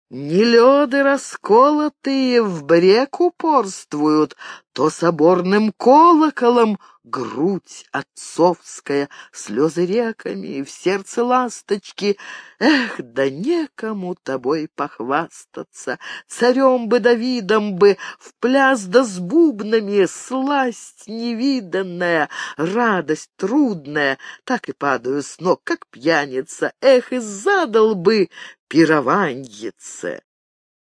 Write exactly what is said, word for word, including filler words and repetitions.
Не лёды расколотые в брек упорствуют, то соборным колоколом грудь отцовская, слезы реками, в сердце ласточки. Эх, да некому тобой похвастаться, царем бы Давидом бы, в пляс да с бубнами, сласть невиданная, радость трудная, так и падаю с ног, как пьяница. Эх, и задал бы пированьице.